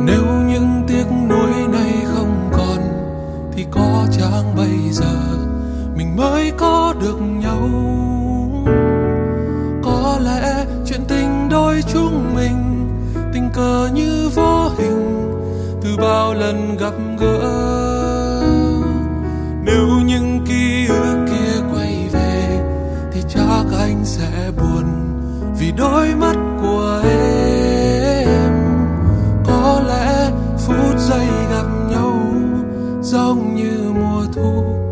Nếu những tiếc nuối này không còn thì có chăng bây giờ mình mới có được nhau. Có lẽ chuyện tình đôi chúng mình tình cờ như vô hình từ bao lần gặp gỡ. Nếu những ký ức kia quay về thì chắc anh sẽ buồn vì đôi mắt của em. Có lẽ phút giây gặp nhau giống như mùa thu